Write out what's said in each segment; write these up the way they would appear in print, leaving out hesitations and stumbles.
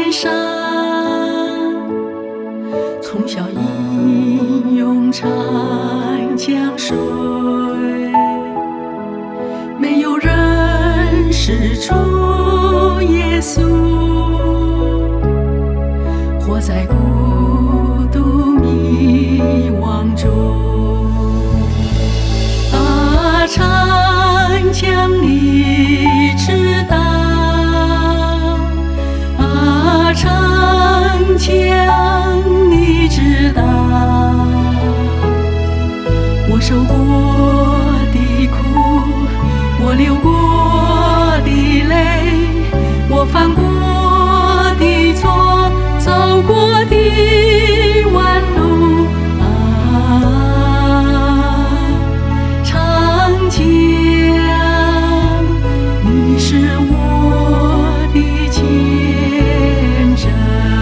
天上，从小饮用长江水，没有人识出耶稣，活在孤独迷惘中。啊，长江你知道，啊，长江你知道，我受过的苦，我流过的泪，我犯过的错，走过的弯路。长江，你是我的见证。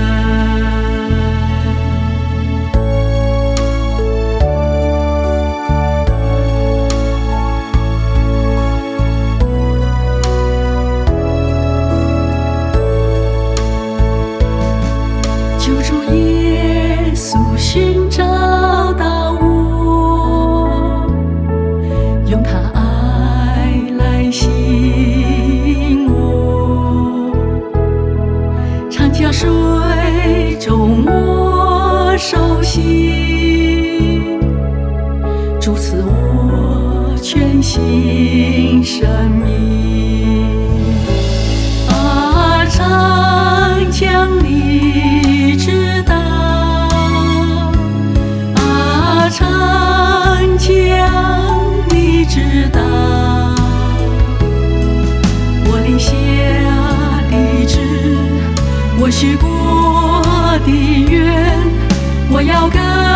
救主耶稣寻找到我，用他爱来吸引我，长江水中我受洗，主赐我全新生命。啊，长江你知道，啊，长江你知道，我立下的志，我许过的愿，我要跟